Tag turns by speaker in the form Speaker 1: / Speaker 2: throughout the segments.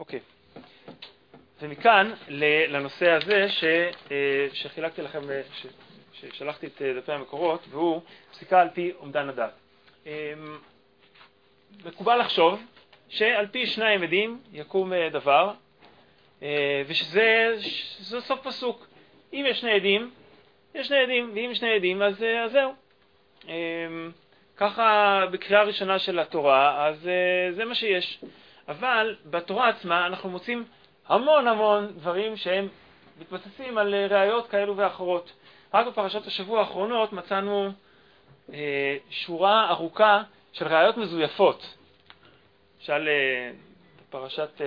Speaker 1: אוקיי. ומכאן לנושא הזה שחילקתי לכם, ששלחתי את דפי המקורות, והוא פסיקה על פי אומדן הדעת. מקובל לחשוב שעל פי שני עמדים יקום דבר, ושזה סוף פסוק. אם יש שני עדים, יש שני עדים, ואם יש שני עדים, אז זהו. ככה בקריאה ראשונה של התורה, אז זה מה שיש. אבל בתורה עצמה אנחנו מוצאים המון דברים שהם מתבססים על ראיות כאלו ואחרות. רק בפרשת השבוע האחרונות מצאנו שורה ארוכה של ראיות מזויפות. למשל בפרשת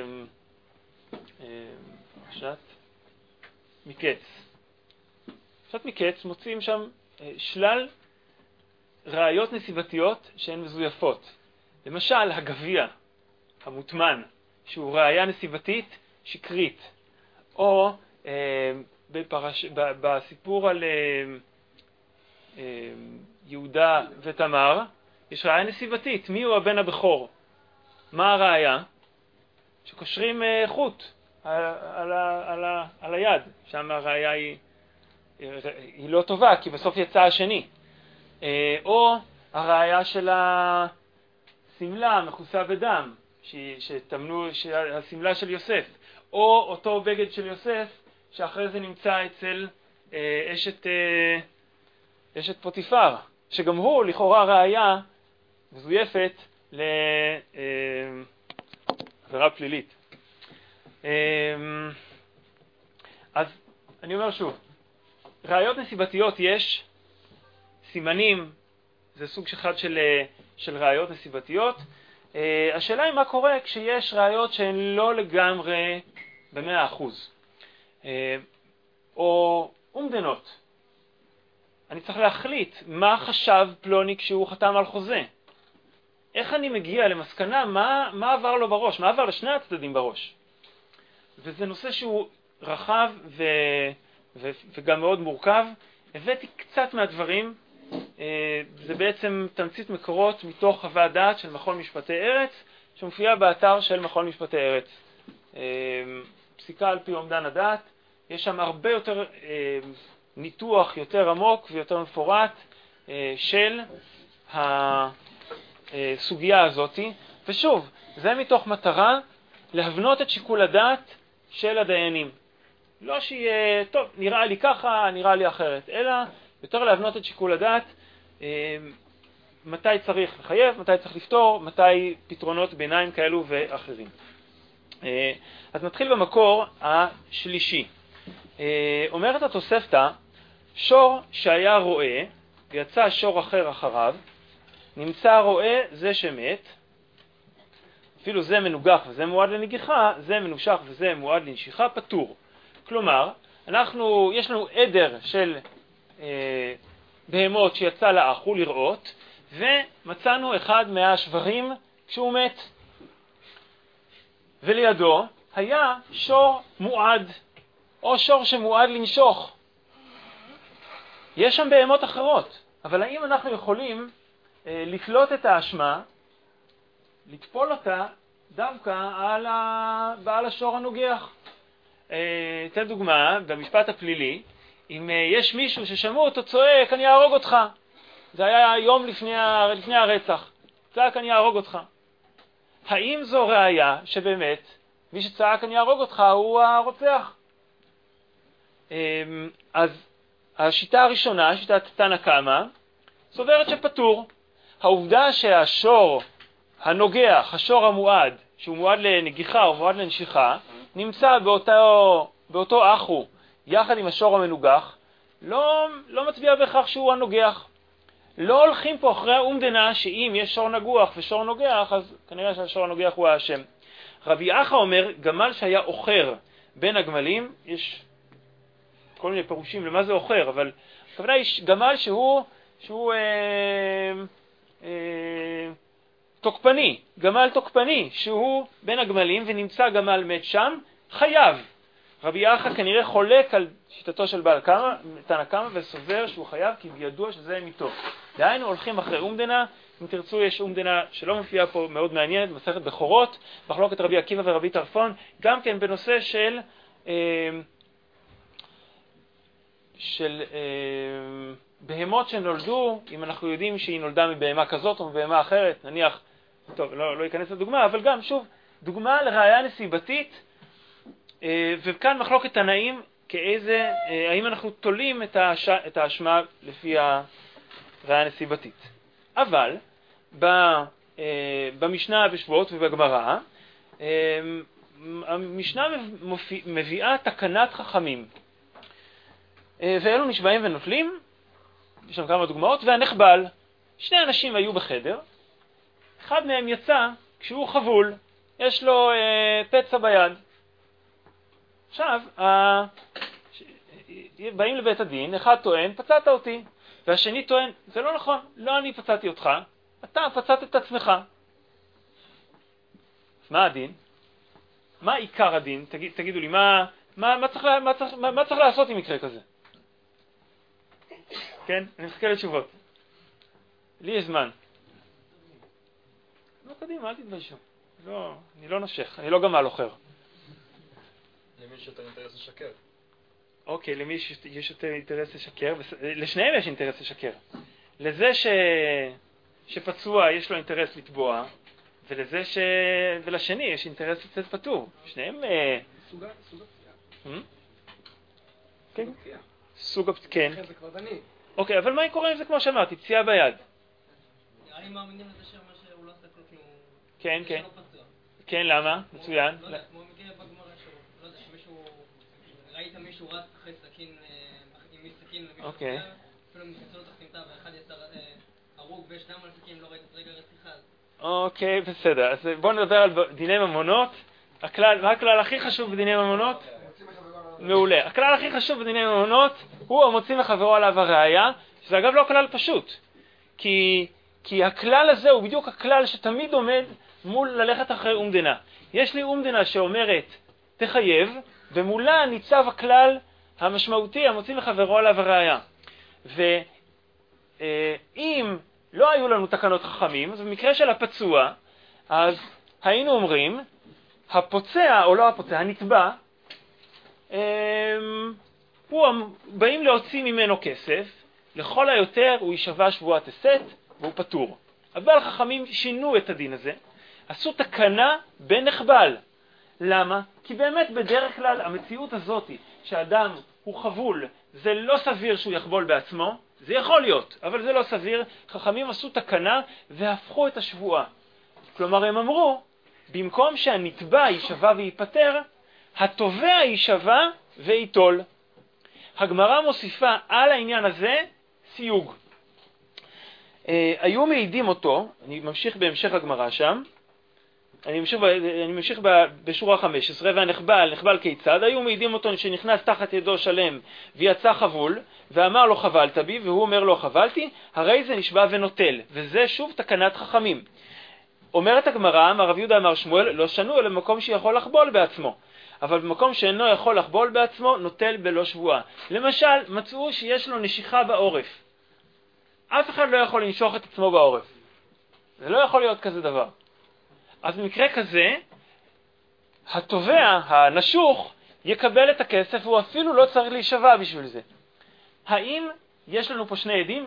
Speaker 1: מקץ. בפרשת מקץ מוצאים שם שלל ראיות נסיבתיות שהן מזויפות. למשל הגביע המוטמן, שהוא ראיה נסיבתית שקרית, או בסיפור על יהודה ותמר יש ראיה נסיבתית. מי הוא הבן הבכור? מה הראיה? שקושרים חוט על היד. שם הראיה היא לא טובה, כי בסוף יצא השני. או הראיה של הסמלה מכוסה בדם, הסמלה של יוסף, או אותו בגד של יוסף שאחרי זה נמצא אצל אשת פוטיפר, שגם הוא לכאורה ראיה מזויפת לעבירה פלילית. אז אני אומר שוב, ראיות נסיבתיות יש, סימנים זה סוג אחד של ראיות נסיבתיות. השאלה היא מה קורה כשיש ראיות שהן לא לגמרי ב100%. או אומדנות. אני צריך להחליט מה חשב פלוני כשהוא חתם על חוזה. איך אני מגיע למסקנה מה עבר לו בראש, מה עבר לשני הצדדים בראש. וזה נושא שהוא רחב וגם מאוד מורכב. הבאתי קצת מהדברים. זה בעצם תמצית מקורות מתוך חוות דעת של מכון משפטי ארץ, שמופיעה באתר של מכון משפטי ארץ. פסיקה על פי אומדן הדעת. יש שם הרבה יותר ניתוח יותר עמוק ויותר מפורט של הסוגיה הזאת. ושוב, זה מתוך מטרה להבנות את שיקול הדעת של הדיינים. לא שיהיה, טוב, נראה לי ככה, נראה לי אחרת, אלא יותר להבנות את שיקול הדעת, מתי צריך לחייב, מתי צריך לפתור, מתי פתרונות ביניים כאלו ואחרים. אז נתחיל במקור השלישי. אומרת התוספתא, שור שהיה רועה ויצא שור אחר אחריו, נמצא רועה זה שמת, אפילו זה מנוגח וזה מועד לנגיחה, זה מנושך וזה מועד לנשיכה, פטור. כלומר, יש לנו עדר של בהמות שיצא לאחו לראות, ומצאנו אחד מהשברים כשהוא מת. ולידו היה שור מועד, או שור שמועד לנשוך. יש שם בהמות אחרות, אבל האם אנחנו יכולים לתלות את האשמה, לטפול אותה דווקא על השור הנוגח? אתן דוגמה, במשפט הפלילי, אם יש מישהו ששמעו אותו צועק, אני אהרוג אותך. זה היה יום לפני הרצח. צעק, אני אהרוג אותך. האם זו ראיה שבאמת מי שצעק, אני אהרוג אותך, הוא הרוצח? אז השיטה הראשונה, שיטת תנא קמא, סוברת שפטור. העובדה שהשור הנוגח, השור המועד, שהוא מועד לנגיחה או מועד לנשיכה, נמצא באותו אחו יחד עם השור המנוגח, לא מצביע בכך שהוא הנוגח. לא הולכים פה אחרי האומדנה שאם יש שור נגוח ושור נוגח, אז כנראה שהשור הנוגח הוא האשם. רבי אחא אומר, גמל שהיה אוכר בין הגמלים, יש כל מיני פירושים למה זה אוכר, אבל הכוונה היא גמל שהוא תוקפני, גמל תוקפני, שהוא בין הגמלים ונמצא גמל מת שם, חייב. רבי אחא כנראה חולק על שיטתו של בעל תנא קמא וסובר שהוא חייב כי בידוע שזה מיתו. דהיינו הולכים אחרי אומדנה אם תרצו, יש אומדנה שלא מופיעה פה, מאוד מעניינת, מסכת בכורות, מחלוקת רבי עקיבא ורבי טרפון, גם כן בנושא של בהמות שנולדו, אם אנחנו יודעים שהיא נולדה מבהמה כזאת או מבהמה אחרת, נניח, טוב, לא אכנס לדוגמה, אבל גם, שוב, דוגמה לראיה נסיבתית, וכאן מחלוקת תנאים, האם אנחנו תולים את האשמה לפי הראיה נסיבתית. אבל, במשנה בשבועות ובגמרא, המשנה מביאה תקנת חכמים, ואלו נשבעים ונוטלים, יש שם כמה דוגמאות, והנחבל. שני אנשים היו בחדר, אחד מהם יצא כשהוא חבול, יש לו פצע ביד. עכשיו, באים לבית הדין, אחד טוען, פצעת אותי, והשני טוען, זה לא נכון, לא אני פצעתי אותך, אתה פצעת את עצמך. מה הדין? מה עיקר הדין? תגידו לי, מה צריך לעשות עם מקרה כזה? כן? אני מחכה לתשובות. לי יש זמן. לא, קדימה, אל תתביישו. לא, אני לא נושך, אני לא גמל אוחר.
Speaker 2: למי יש יותר אינטרס לשקר?
Speaker 1: אוקיי, למי יש יותר אינטרס לשקר? לשניהם יש אינטרס לשקר. לזה שפצוע יש לו אינטרס לתבוע, ולשני יש אינטרס לצאת פטור. שניהם...
Speaker 3: סוג הפציעה.
Speaker 1: כן. סוג הפציעה. כן.
Speaker 3: זה כבר דני.
Speaker 1: אוקיי, אבל מה קורה אם זה כמו שאמרתי, פציעה ביד?
Speaker 4: נראה לי מאמינים לזה שאומר שהוא לא עשה כלום כי הוא...
Speaker 1: כן, כן.
Speaker 4: שלא פצוע.
Speaker 1: כן, למה? מצוין.
Speaker 4: לא יודע, כמו מקרה בגמרא שהוא... לא יודע, שמישהו... ראית מישהו רץ אחרי סכין... עם סכין למישהו
Speaker 1: אוקיי.
Speaker 4: אחר, אפילו מכנסו לו תחתימתה ואחד יצא הרוג ויש דם על סכין, לא ראית רגע רציחה.
Speaker 1: אוקיי, בסדר. אז בואו נדבר על דיני ממונות. מה הכלל הכי חשוב בדיני ממונות? מעולה. הכלל הכי חשוב בדיני ממונות הוא המוציא מחברו עליו הראיה, שזה אגב לא כלל פשוט. כי הכלל הזה הוא בדיוק הכלל שתמיד עומד מול ללכת אחרי אומדנה. יש לי אומדנה שאומרת תחייב, ומולה ניצב הכלל המשמעותי המוציא מחברו עליו הראיה. ואם לא היו לנו תקנות חכמים, אז במקרה של הפצוע, אז היינו אומרים, הפוצע או לא הפוצע, הנתבע, באים להוציא ממנו כסף, לכל היותר הוא יישבע שבועת הסת והוא פטור. אבל חכמים שינו את הדין הזה, עשו תקנה בנחבל. למה? כי באמת בדרך כלל המציאות הזאת שאדם הוא חבול, זה לא סביר שהוא יחבול בעצמו, זה יכול להיות, אבל זה לא סביר. חכמים עשו תקנה והפכו את השבועה. כלומר הם אמרו, במקום שהנתבע יישבע וייפטר, התובע יישבע ויטול. הגמרא מוסיפה על העניין הזה סיוג. היו מעידים אותו, אני ממשיך בהמשך הגמרא שם, אני ממשיך בשורה 15, והנחבל כיצד, היו מעידים אותו שנכנס תחת ידו שלם ויצא חבול, ואמר לו חבלת בי, והוא אומר לו חבלתי, הרי זה נשבע ונוטל, וזה שוב תקנת חכמים. אומרת הגמרא, אמר רב יהודה אמר שמואל, לא שנו אלא במקום שיכול לחבול בעצמו. אבל במקום שאינו יכול לחבול בעצמו, נוטל בלא שבועה. למשל, מצאו שיש לו נשיכה בעורף. אף אחד לא יכול לנשוך את עצמו בעורף. זה לא יכול להיות כזה דבר. אז במקרה כזה, התובע, הנשוך, יקבל את הכסף, והוא אפילו לא צריך להישבע בשביל זה. האם יש לנו פה שני עדים?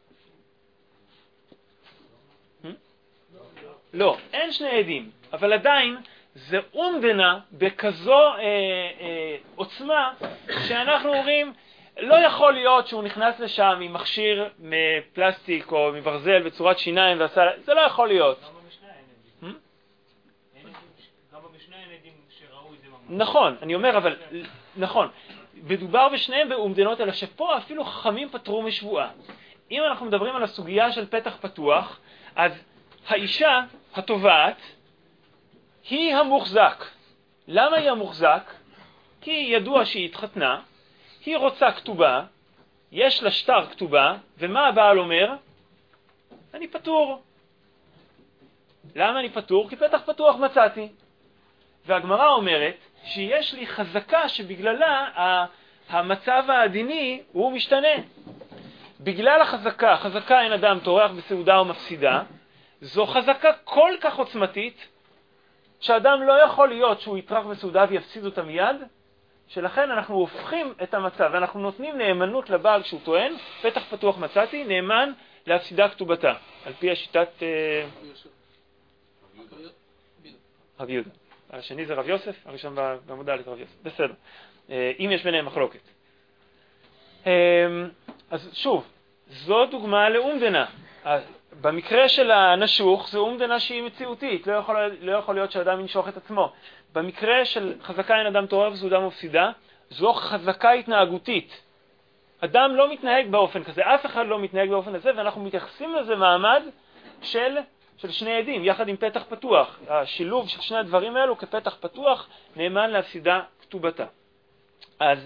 Speaker 1: לא, אין שני עדים, אבל עדיין זה אומדנה בכזו עוצמה שאנחנו אומרים, לא יכול להיות שהוא נכנס לשם עם מכשיר מפלסטיק או מברזל בצורת שיניים ועשה, זה לא יכול להיות.
Speaker 5: גם במשנה אין עדים. גם במשנה אין עדים שראו את זה ממש.
Speaker 1: נכון, אני אומר, אבל נכון, מדובר בשניהם באומדנות, אלא שפה אפילו חכמים פטרו משבועה. אם אנחנו מדברים על הסוגיה של פתח פתוח, אז האישה התובעת היא המוחזק. למה היא המוחזק? כי ידוע שהיא התחתנה, היא רוצה כתובה, יש לה שטר כתובה, ומה הבעל אומר? אני פטור. למה אני פטור? כי פתח פתוח מצאתי. והגמרא אומרת שיש לי חזקה שבגללה המצב העדיני הוא משתנה. בגלל החזקה אין אדם טורח בסעודה או מפסידה, זו חזקה כל כך עוצמתית, שאדם לא יכול להיות שהוא יטרח בסעודה ויפסיד אותה מיד, שלכן אנחנו הופכים את המצב, ואנחנו נותנים נאמנות לבעל כשהוא טוען, פתח פתוח מצאתי, נאמן להפסידה כתובתה, על פי השיטת רב יהודה. השני זה רב יוסף, הראשון בעמודה לרב יוסף. בסדר. אם יש ביניהם מחלוקת. אז שוב, זו דוגמה לאומדנה. במקרה של הנשוך, זו אומדנה שהיא מציאותית, לא יכול להיות שאדם ינשוך את עצמו. במקרה של חזקה אין אדם תורה וסעודה מפסידה, זו חזקה התנהגותית. אדם לא מתנהג באופן כזה, אף אחד לא מתנהג באופן הזה, ואנחנו מתייחסים לזה מעמד של שני עדים, יחד עם פתח פתוח. השילוב של שני הדברים האלו כפתח פתוח, נאמן להפסידה כתובתה. אז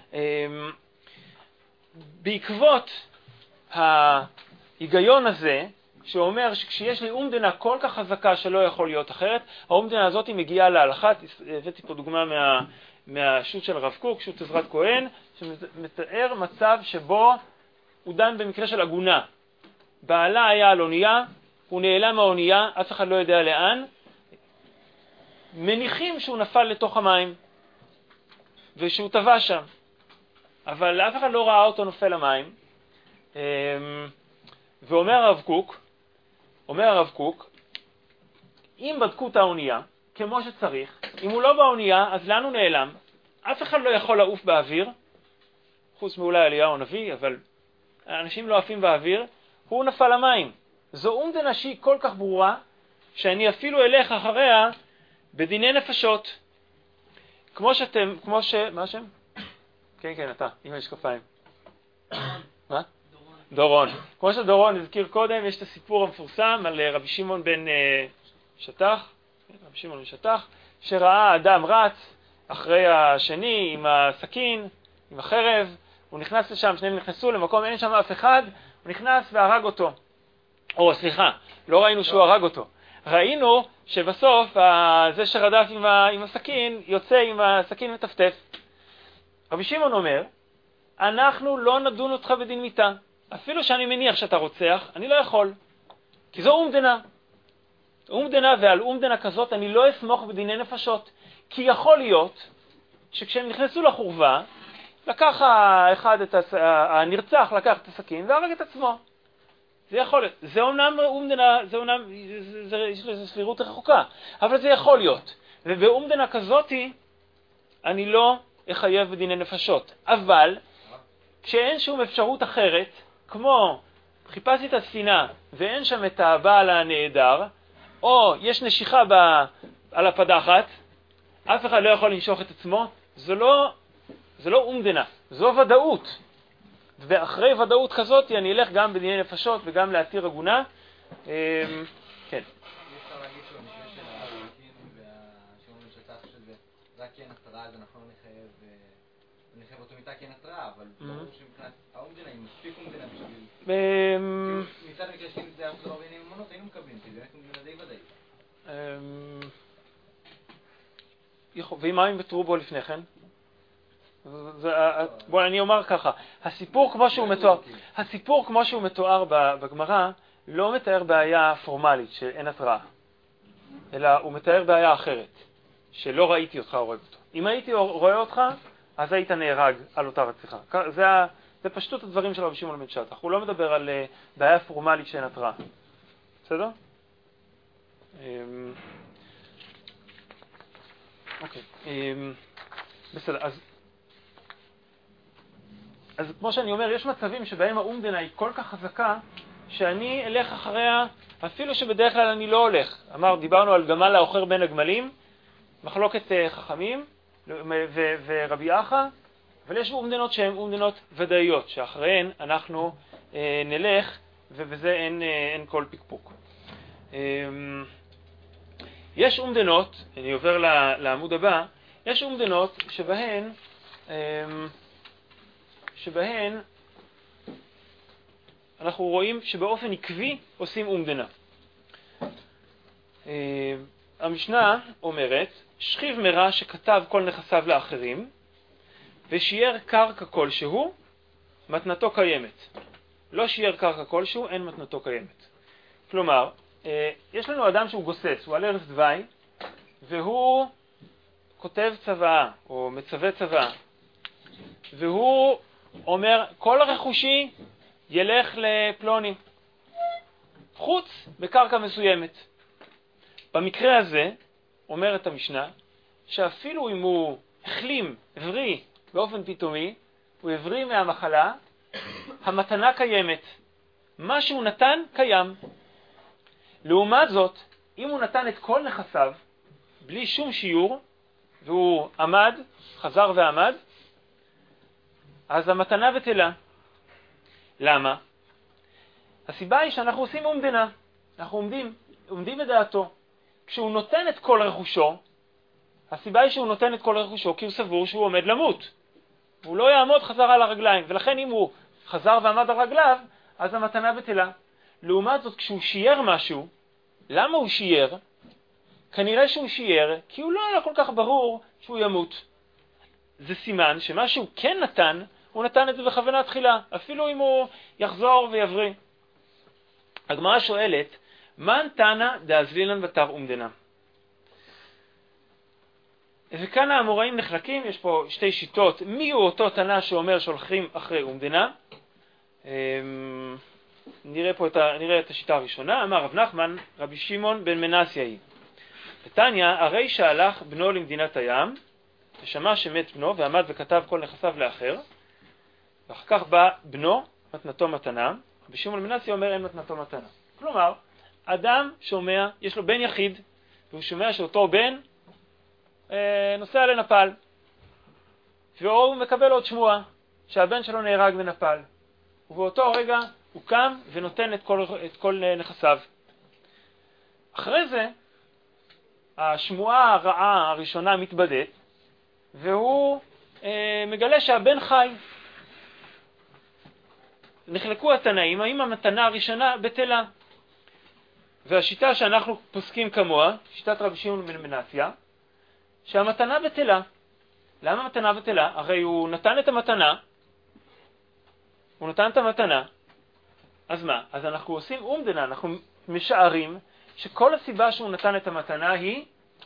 Speaker 1: בעקבות ההיגיון הזה, שאומר שכשיש לי אומדנה כל כך חזקה שלא יכול להיות אחרת, האומדנה הזאת מגיעה להלכה, הבאתי פה דוגמה מהשו"ת של הרב קוק, שו"ת עזרת כהן, שמתאר מצב שבו הוא דן במקרה של עגונה. בעלה היה על אונייה, הוא נעלם מהאונייה, אף אחד לא יודע לאן, מניחים שהוא נפל לתוך המים, ושהוא טבע שם. אבל אף אחד לא ראה אותו נופל למים, ואומר הרב קוק, אם בדקו את האונייה, כמו שצריך, אם הוא לא באונייה, אז לאן הוא נעלם? אף אחד לא יכול לעוף באוויר, חוץ מאולי אליהו הנביא, אבל האנשים לא עפים באוויר, הוא נפל למים. זו אומדנה שהיא כל כך ברורה, שאני אפילו אלך אחריה בדיני נפשות. מה השם? כן, אתה, עם המשקפיים. מה? דורון. כמו שדורון הזכיר קודם, יש את הסיפור המפורסם על רבי שמעון בן שטח, שראה אדם רץ אחרי השני עם הסכין, עם החרב, הוא נכנס לשם, שניהם נכנסו למקום, אין שם אף אחד, הוא נכנס והרג אותו. לא ראינו שהוא הרג אותו. ראינו שבסוף זה שרדף עם הסכין, יוצא עם הסכין מטפטף. רבי שמעון אומר, אנחנו לא נדון אותך בדין מיתה. אפילו שאני מניח שאתה רוצח, אני לא יכול. כי זו אומדנה, ועל אומדנה כזאת אני לא אסמוך בדיני נפשות. כי יכול להיות שכשהם נכנסו לחורבה, לקח הנרצח לקח את הסכין והרג את עצמו. זה יכול להיות. זה אומנם אומדנה, יש לזה סבירות רחוקה, אבל זה יכול להיות. ובאומדנה כזאת אני לא אחייב בדיני נפשות. אבל כשאין שום אפשרות אחרת, כמו חיפשתי את הספינה ואין שם את הבעל הנעדר, או יש נשיכה על הפדחת, אף אחד לא יכול לנשוך את עצמו, זה לא אומדנה, זו ודאות. ואחרי ודאות כזאת אני אלך גם בדיני נפשות וגם להתיר עגונה. כן.
Speaker 6: אפשר להגיד שבמקרה של הסכין והשמעון משטח שזה רק כן התראה, אז אנחנו לא נחייב אותו מיתה כן התראה, אבל ברור שמבחינת האומדנה היא מספיק אומדנה בשביל... מצד המקרה שאם זה היה לא בעיני ממונות היינו מקבלים, כי זה באמת אומדנה די ודאי.
Speaker 1: ואם מים וטרובו לפני כן? בוא אני אומר ככה, הסיפור כמו שהוא מתואר בגמרא לא מתאר בעיה פורמלית שאין התראה, אלא הוא מתאר בעיה אחרת, שלא ראיתי אותך הורג אותו. אם הייתי רואה אותך, אז היית נהרג על אותה רציחה. זה פשטות הדברים של רבי שמעון בן שטח. הוא לא מדבר על בעיה פורמלית שאין התראה. בסדר? אוקיי. בסדר, אז כמו שאני אומר, יש מצבים שבהם האומדנה היא כל כך חזקה, שאני אלך אחריה, אפילו שבדרך כלל אני לא הולך. דיברנו על גמל האוחר בין הגמלים, מחלוקת חכמים ורבי אחא, אבל יש אומדנות שהן אומדנות ודאיות, שאחריהן אנחנו נלך, ובזה אין כל פקפוק. יש אומדנות, אני עובר לעמוד הבא, יש אומדנות שבהן אנחנו רואים שבאופן עקבי עושים אומדנה. המשנה אומרת, שכיב מרע שכתב כל נכסיו לאחרים, ושייר קרקע כלשהו, מתנתו קיימת. לא שייר קרקע כלשהו, אין מתנתו קיימת. כלומר, יש לנו אדם שהוא גוסס, הוא על ערש דווי, והוא כותב צוואה, או מצווה צוואה, והוא אומר, כל הרכושי ילך לפלוני, חוץ בקרקע מסוימת. במקרה הזה, אומרת המשנה, שאפילו אם הוא החלים, הבריא באופן פתאומי, הוא הבריא מהמחלה, המתנה קיימת. מה שהוא נתן קיים. לעומת זאת, אם הוא נתן את כל נכסיו, בלי שום שיעור, והוא עמד, חזר ועמד, אז המתנה בטלה. למה? הסיבה היא שאנחנו עושים אומדנה. אנחנו עומדים בדעתו. כשהוא נותן את כל רכושו, הסיבה היא שהוא נותן את כל רכושו כי הוא סבור שהוא עומד למות. הוא לא יעמוד חזר על הרגליים, ולכן אם הוא חזר ועמד על רגליו, אז המתנה בטלה. לעומת זאת, כשהוא שייר משהו, למה הוא שייר? כנראה שהוא שייר כי הוא לא היה כל כך ברור שהוא ימות. זה סימן שמה שהוא כן נתן, הוא נתן את זה בכוונה תחילה, אפילו אם הוא יחזור ויבריא. הגמרא שואלת, מן תנא דאזלינן בתר אומדנה? וכאן האמוראים נחלקים, יש פה שתי שיטות. מי הוא אותו תנא שאומר שהולכים אחרי אומדנה? נראה את השיטה הראשונה. אמר רב נחמן, רבי שמעון בן מנסיה היא. בתניא, הרי שהלך בנו למדינת הים, ושמע שמת בנו, ועמד וכתב כל נכסיו לאחר, ואחר כך בא בנו, מתנתו מתנה. רבי שמעון בן מנסיה אומר אין מתנתו מתנה. כלומר, אדם שומע, יש לו בן יחיד, והוא שומע שאותו בן נוסע לנפאל, והוא מקבל עוד שמועה שהבן שלו נהרג בנפאל, ובאותו רגע הוא קם ונותן את כל נכסיו. אחרי זה השמועה הרעה הראשונה מתבדית, והוא מגלה שהבן חי. נחלקו התנאים, האם המתנה הראשונה בטלה. והשיטה שאנחנו פוסקים כמוה, שיטת רבי שמעון בן מנסיה, שהמתנה בטלה. למה מתנה בטלה? הרי הוא נתן את המתנה, אז מה? אז אנחנו עושים אומדנה, אנחנו משערים שכל הסיבה שהוא נתן את המתנה היא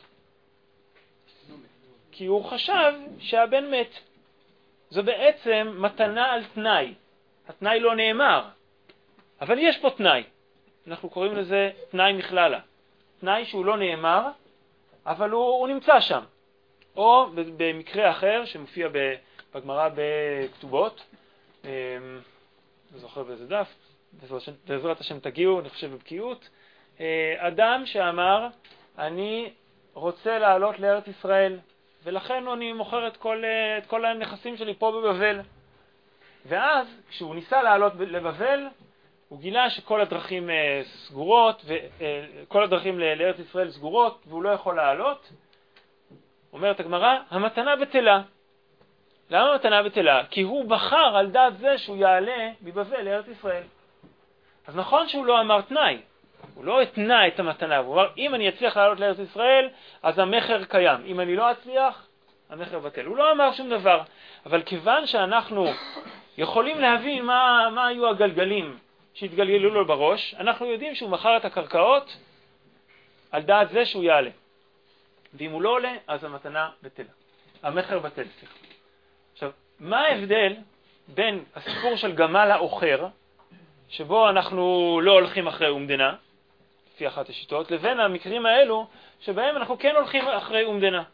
Speaker 1: כי הוא חשב שהבן מת. זו בעצם מתנה על תנאי. התנאי לא נאמר, אבל יש פה תנאי. אנחנו קוראים לזה תנאי מכללה. תנאי שהוא לא נאמר, אבל הוא נמצא שם. או במקרה אחר שמופיע בגמרא בכתובות, לא זוכר באיזה דף, בעזרת השם תגיעו, אני חושב בבקיאות, אדם שאמר, אני רוצה לעלות לארץ ישראל, ולכן אני מוכר את כל הנכסים שלי פה בבבל. ואז כשהוא ניסה לעלות לבבל, הוא גילה שכל הדרכים סגורות, וכל הדרכים לארץ ישראל סגורות, והוא לא יכול לעלות. אומרת הגמרא, המתנה בטלה. למה המתנה בטלה? כי הוא בחר על דעת זה שהוא יעלה מבבל לארץ ישראל. אז נכון שהוא לא אמר תנאי, הוא לא התנה את המתנה, הוא אמר, אם אני אצליח לעלות לארץ ישראל, אז המחר קיים. אם אני לא אצליח, המחר בטל. הוא לא אמר שום דבר. אבל כיוון שאנחנו יכולים להבין מה היו הגלגלים שהתגלגלו לו בראש, אנחנו יודעים שהוא מכר את הקרקעות על דעת זה שהוא יעלה. ואם הוא לא עולה, אז המתנה בטלה. המחר בטל, סליחה. עכשיו, מה ההבדל בין הסיפור של גמל האוחר, שבו אנחנו לא הולכים אחרי אומדנה, לפי אחת השיטות, לבין המקרים שבהם אנחנו כן הולכים אחרי אומדנה?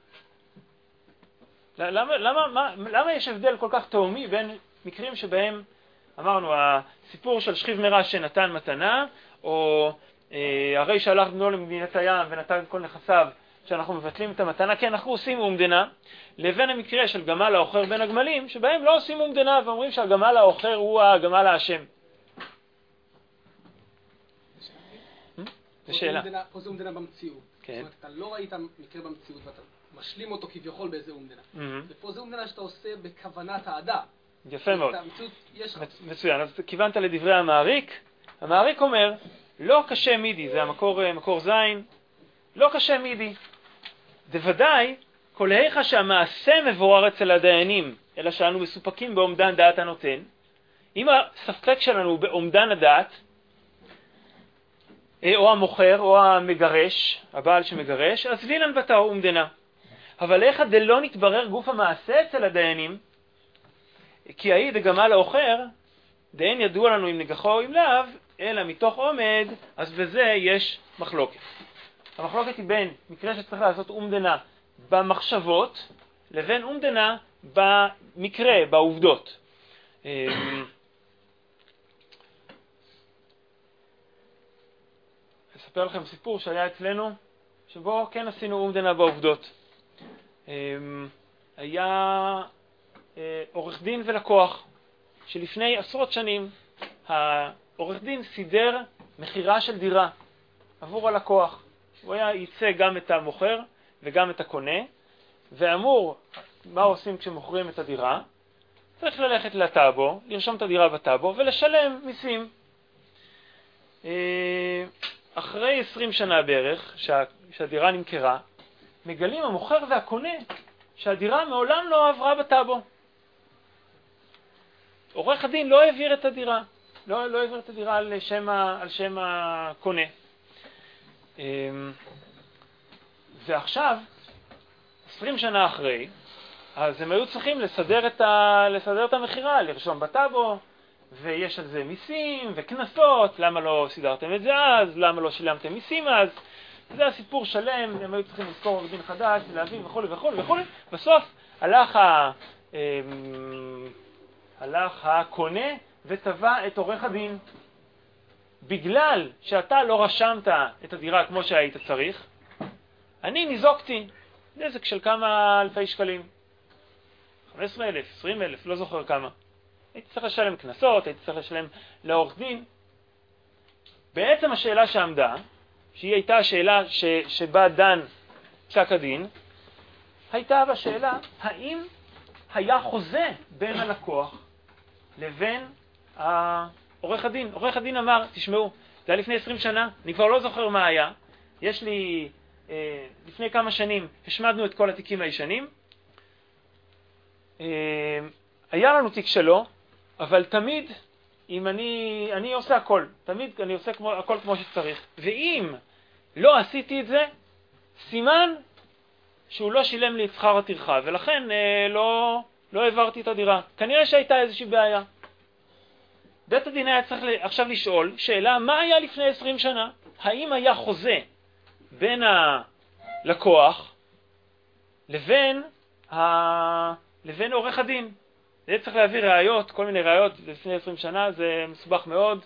Speaker 1: למה יש הבדל כל כך תאומי בין מקרים שבהם, אמרנו, הסיפור של שכיב מרע שנתן מתנה, או הרי שהלך בנו למדינת הים ונתן כל נכסיו, שאנחנו מבטלים את המתנה, כן, אנחנו עושים אומדנה, לבין המקרה של גמל האוחר בין הגמלים, שבהם לא עושים אומדנה ואומרים שהגמל האוחר הוא הגמל האשם. זו שאלה.
Speaker 3: פה זה אומדנה במציאות. זאת אומרת, אתה לא ראית מקרה במציאות ואתה משלים אותו כביכול באיזה אומדנה. ופה זה אומדנה שאתה עושה בכוונת האדם.
Speaker 1: יפה מאוד. מצוין, אז כיוונת לדברי המעריק. המעריק אומר, לא קשה מידי, זה מקור זין, לא קשה מידי. זה ודאי, כל היכה שהמעשה מבורר אצל הדיינים, אלא שאנו מסופקים באומדן דעת הנותן. אם הספק שלנו הוא באומדן הדעת, או המוכר, או המגרש, הבעל שמגרש, אז וילן בתא אומדנה. אבל איך דלא נתברר גוף המעשה אצל הדיינים, כי העיד הגמל האוחר, דיין ידוע לנו אם נגחו או אם לאו, אלא מתוך עומד, אז בזה יש מחלוקת. המחלוקת היא בין מקרה שצריך לעשות אומדנה במחשבות, לבין אומדנה במקרה, בעובדות. אספר לכם סיפור שהיה אצלנו, שבו כן עשינו אומדנה בעובדות. היה עורך דין ולקוח, שלפני עשרות שנים העורך דין סידר מחירה של דירה עבור הלקוח. הוא היה ייצא גם את המוכר וגם את הקונה, ואמור, מה עושים כשמוכרים את הדירה? צריך ללכת לטאבו, לרשום את הדירה בטאבו ולשלם מיסים. אחרי 20 שנה בערך, שהדירה נמכרה, מגלים המוכר והקונה שהדירה מעולם לא עברה בטאבו. עורך הדין לא העביר את הדירה, לא העביר את הדירה על שם הקונה. ועכשיו, 20 שנה אחרי, אז הם היו צריכים לסדר את המחירה, לרשום בטאבו, ויש על זה מיסים וכנסות, למה לא סידרתם את זה אז, למה לא שילמתם מיסים אז. זה הסיפור שלם, הם היו צריכים לזכור עורך דין חדש, להביא וכו' וכו' וכו'. בסוף הלך הקונה ותבע את עורך הדין. בגלל שאתה לא רשמת את הדירה כמו שהיית צריך, אני ניזוקתי נזק של כמה אלפי שקלים. 15,000, 20,000, לא זוכר כמה. הייתי צריך לשלם כנסות, הייתי צריך לשלם לעורך דין. בעצם השאלה שעמדה, שהיא הייתה השאלה שבה דן פסק הדין, הייתה בשאלה האם היה חוזה בין הלקוח לבין עורך הדין. עורך הדין אמר, תשמעו, זה היה לפני 20 שנה, אני כבר לא זוכר מה היה. יש לי, לפני כמה שנים, השמדנו את כל התיקים הישנים. היה לנו תיק שלו, אבל תמיד, אם אני עושה הכל, תמיד אני עושה הכל כמו שצריך. ואם לא עשיתי את זה, סימן שהוא לא שילם לי את שכר הטרחה, ולכן לא העברתי את הדירה. כנראה שהייתה איזושהי בעיה. בית הדין היה צריך עכשיו לשאול שאלה, מה היה לפני 20 שנה? האם היה חוזה בין הלקוח לבין עורך הדין? זה צריך להביא ראיות, כל מיני ראיות לפני 20 שנה, זה מסובך מאוד.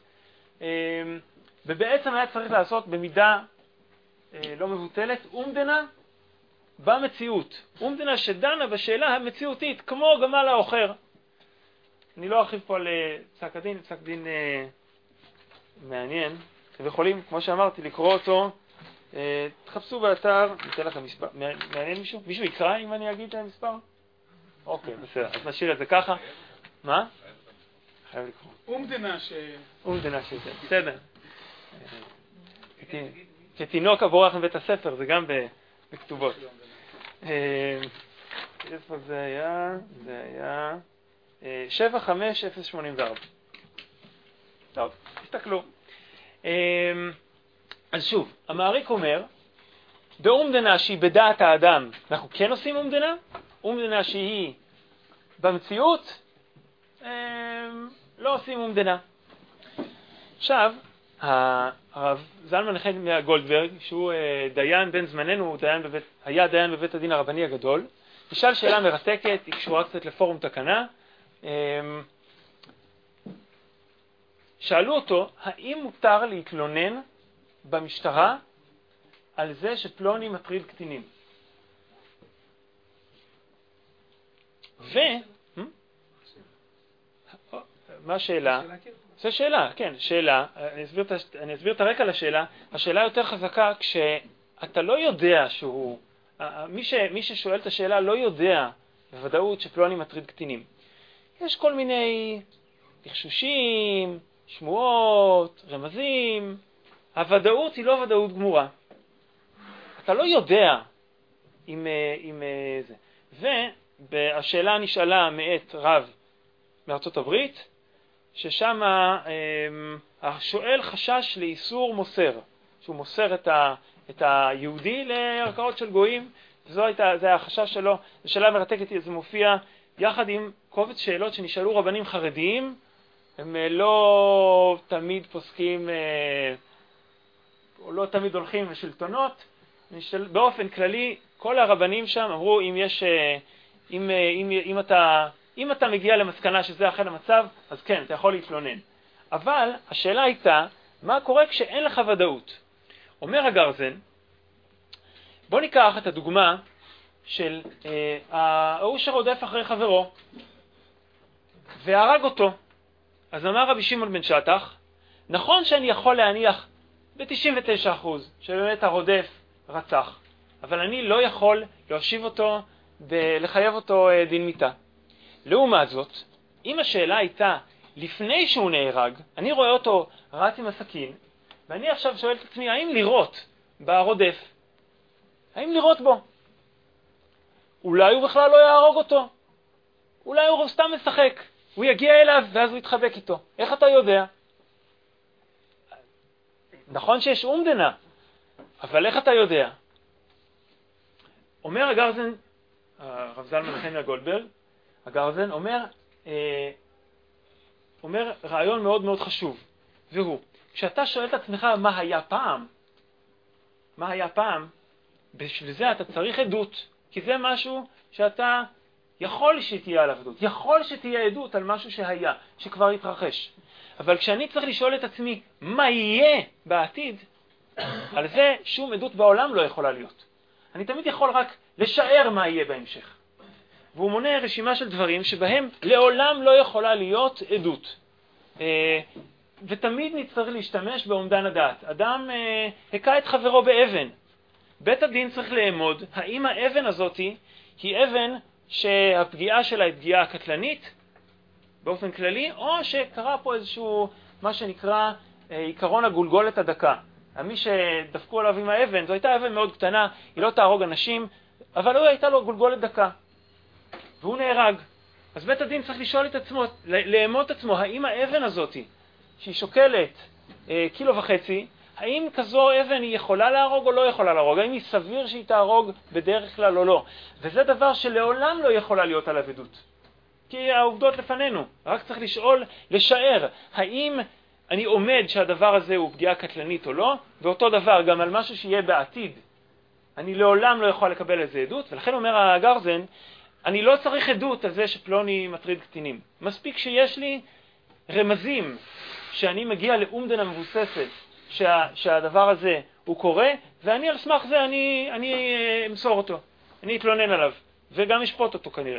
Speaker 1: ובעצם היה צריך לעשות במידה לא מבוטלת אומדנה במציאות. אומדנה שדנה בשאלה המציאותית, כמו גמל האוחר. אני לא ארחיב פה על פסק הדין, פסק דין מעניין. אתם יכולים, כמו שאמרתי, לקרוא אותו. תחפשו באתר, ניתן לכם מספר. מעניין מישהו? מישהו יקרא אם אני אגיד את המספר? אוקיי, בסדר. אז נשאיר את זה ככה. מה? חייב לקרוא. אומדנה שזה. בסדר. כתינוק הבורח מבית הספר, זה גם בכתובות. איפה זה היה? זה היה 75084. טוב, תסתכלו. אז שוב, המעריק אומר, באומדנה שהיא בדעת האדם, אנחנו כן עושים אומדנה? אומדנה שהיא במציאות, לא עושים אומדנה. עכשיו, הרב זלמן נחמיה גולדברג, שהוא דיין בן זמננו, היה דיין בבית הדין הרבני הגדול, נשאל שאלה מרתקת, היא קשורה קצת לפורום תקנה. שאלו אותו, האם מותר להתלונן במשטרה על זה שפלוני מטריד קטינים? מה השאלה? זו שאלה, כן, שאלה. אני אסביר את הרקע לשאלה. השאלה יותר חזקה כשאתה לא יודע שהוא, מי ששואל את השאלה לא יודע בוודאות שפלוני מטריד קטינים. יש כל מיני לחשושים, שמועות, רמזים. הוודאות היא לא ודאות גמורה. אתה לא יודע אם זה. והשאלה נשאלה מאת רב מארצות הברית, ששם השואל חשש לאיסור מוסר. שהוא מוסר את היהודי לערכאות של גויים. זה היה החשש שלו. זו שאלה מרתקת, זה מופיע יחד עם קובץ שאלות שנשאלו רבנים חרדיים. הם לא תמיד פוסקים, או לא תמיד הולכים לשלטונות. באופן כללי, כל הרבנים שם אמרו, אם אתה מגיע למסקנה שזה אכן המצב, אז כן, אתה יכול להתלונן. אבל השאלה הייתה, מה קורה כשאין לך ודאות? אומר הגרזן, בוא ניקח את הדוגמה של ההוא שרודף אחרי חברו, והרג אותו. אז אמר רבי שמעון בן שטח, נכון שאני יכול להניח ב-99% שבאמת הרודף רצח, אבל אני לא יכול להושיב אותו ולחייב אותו דין מיתה. לעומת זאת, אם השאלה הייתה לפני שהוא נהרג, אני רואה אותו רץ עם הסכין, ואני עכשיו שואל את עצמי, האם לירות ברודף? האם לירות בו? אולי הוא בכלל לא יהרוג אותו. אולי הוא סתם משחק. הוא יגיע אליו ואז הוא יתחבק איתו. איך אתה יודע? נכון שיש אומדנה, אבל איך אתה יודע? אומר הגרזן, הרב זלמן נחמיה גולדברג, הגרזן אומר רעיון מאוד מאוד חשוב, והוא, כשאתה שואל את עצמך מה היה פעם, בשביל זה אתה צריך עדות, כי זה משהו שאתה יכול שתהיה עליו עדות, יכול שתהיה עדות על משהו שהיה, שכבר התרחש. אבל כשאני צריך לשאול את עצמי מה יהיה בעתיד, על זה שום עדות בעולם לא יכולה להיות. אני תמיד יכול רק לשער מה יהיה בהמשך. והוא מונה רשימה של דברים שבהם לעולם לא יכולה להיות עדות. ותמיד נצטרך להשתמש בעומדן הדעת. אדם הכה את חברו באבן. בית הדין צריך לאמוד האם האבן הזאת היא אבן שהפגיעה שלה היא פגיעה קטלנית באופן כללי, או שקרה פה איזשהו מה שנקרא עיקרון הגולגולת הדקה. מי שדפקו עליו עם האבן, זו הייתה אבן מאוד קטנה, היא לא תהרוג אנשים, אבל הוא הייתה לו גולגולת דקה. והוא נהרג. אז בית הדין צריך לשאול את עצמו, לאמוד את עצמו, האם האבן הזאת, שהיא שוקלת 1.5 קילו, האם כזו אבן היא יכולה להרוג או לא יכולה להרוג? האם היא סביר שהיא תהרוג בדרך כלל או לא? וזה דבר שלעולם לא יכולה להיות עליו עדות. כי העובדות לפנינו. רק צריך לשער, האם אני עומד שהדבר הזה הוא פגיעה קטלנית או לא, ואותו דבר גם על משהו שיהיה בעתיד. אני לעולם לא יכול לקבל איזה עדות, ולכן אומר הגרזן, אני לא צריך עדות על זה שפלוני מטריד קטינים. מספיק שיש לי רמזים שאני מגיע לאומדנה מבוססת שהדבר הזה הוא קורה, ואני על סמך זה אני אמסור אותו. אני אתלונן עליו, וגם אשפוט אותו כנראה.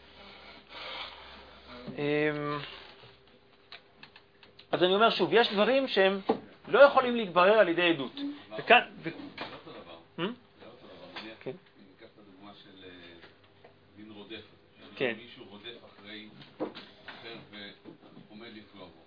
Speaker 1: אז אני אומר שוב, יש דברים שהם לא יכולים להתברר על ידי עדות. וכאן...
Speaker 7: זה אותו דבר.
Speaker 1: כן.
Speaker 7: אם ניקח את הדוגמה של דין רודף.
Speaker 1: כן.
Speaker 7: מישהו רודף אחרי אחר ועומד לפגוע בו.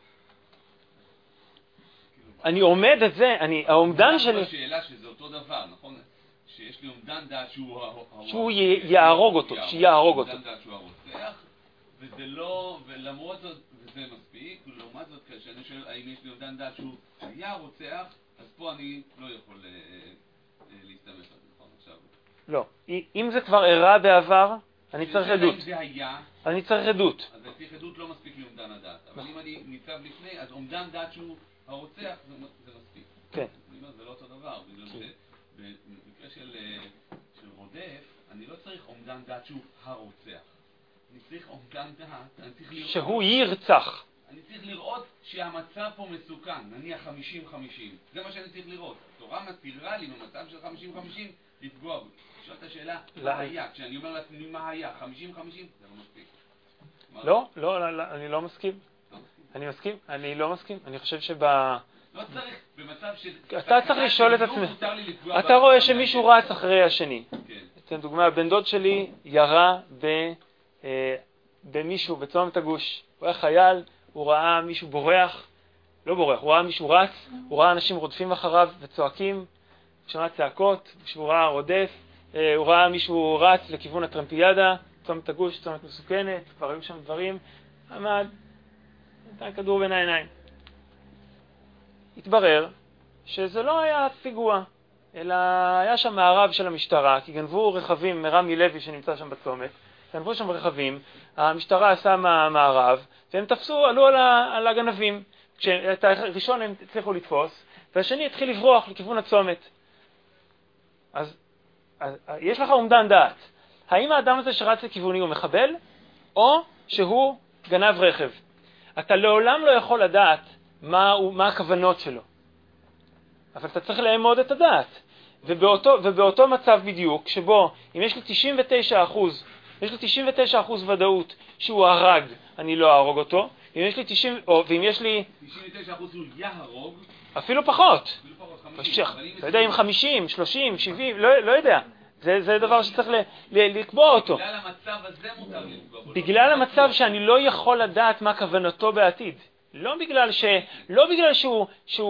Speaker 1: אני עומד את זה, העומדן שלי...
Speaker 7: השאלה שזה אותו דבר, נכון? שיש לי עומדן דעת
Speaker 1: שהוא יהרוג אותו, שיהרוג אותו.
Speaker 7: עומדן דעת שהוא הרוצח, וזה לא, ולמרות זאת, וזה מספיק, ולעומת זאת, כשאני שואל האם יש לי עומדן דעת שהוא היה רוצח, אז פה אני לא יכול להסתמך על זה, נכון? עכשיו.
Speaker 1: לא, אם זה כבר אירע בעבר, אני צריך עדות.
Speaker 7: אם זה היה...
Speaker 1: אני צריך עדות.
Speaker 7: אז לפי עדות לא מספיק לי עומדן הדעת. אבל אם אני ניצב לפני, אז עומדן דעת שהוא הרוצח, זה מספיק.
Speaker 1: כן.
Speaker 7: אני אומר, זה לא אותו דבר. בגלל שבמקרה של רודף, אני לא צריך עומדן דעת שהוא הרוצח. אני צריך עומדן דעת, אני צריך לראות...
Speaker 1: שהוא ירצח.
Speaker 7: אני צריך לראות שהמצב פה מסוכן, נניח 50-50. זה מה שאני צריך לראות. התורה מתירה לי במצב של 50-50 לפגוע בו. שואלת השאלה, מה היה? כשאני אומר לעצמי מה היה, 50-50, זה לא מספיק.
Speaker 1: לא, אני לא מסכים. אני מסכים? אני לא מסכים. אני חושב
Speaker 7: לא צריך במצב של...
Speaker 1: אתה צריך לשאול את עצמך. אתה רואה שמישהו רץ אחרי השני. אתן דוגמה, בן דוד שלי ירה במישהו בצומת הגוש. הוא היה חייל, הוא ראה מישהו בורח, לא בורח, הוא ראה מישהו רץ, הוא ראה אנשים רודפים אחריו וצועקים, הוא שמע צעקות, הוא ראה רודף, הוא ראה מישהו רץ לכיוון הטרמפיאדה, צומת הגוש, צומת מסוכנת, כבר היו שם דברים, עמד, נתן כדור בין העיניים. התברר שזה לא היה פיגוע, אלא היה שם מערב של המשטרה, כי גנבו רכבים מרמי לוי שנמצא שם בצומת, גנבו שם רכבים, המשטרה עשה מערב, והם תפסו, עלו על הגנבים. את הראשון הם הצליחו לתפוס, והשני התחיל לברוח לכיוון הצומת. אז יש לך אומדן דעת. האם האדם הזה שרץ לכיווני הוא מחבל, או שהוא גנב רכב? אתה לעולם לא יכול לדעת מה הכוונות שלו. אבל אתה צריך לאמוד את הדעת. ובאותו מצב בדיוק, שבו אם יש לי 99% ודאות שהוא הרג, אני לא אהרוג אותו. ואם יש לי
Speaker 7: 99% הוא יהרוג.
Speaker 1: אפילו פחות.
Speaker 7: אתה
Speaker 1: יודע, עם 50, 30, 70, לא יודע. זה דבר שצריך לקבוע אותו.
Speaker 7: בגלל המצב הזה מותר לפגוע בו.
Speaker 1: בגלל המצב שאני לא יכול לדעת מה כוונתו בעתיד. לא בגלל שהוא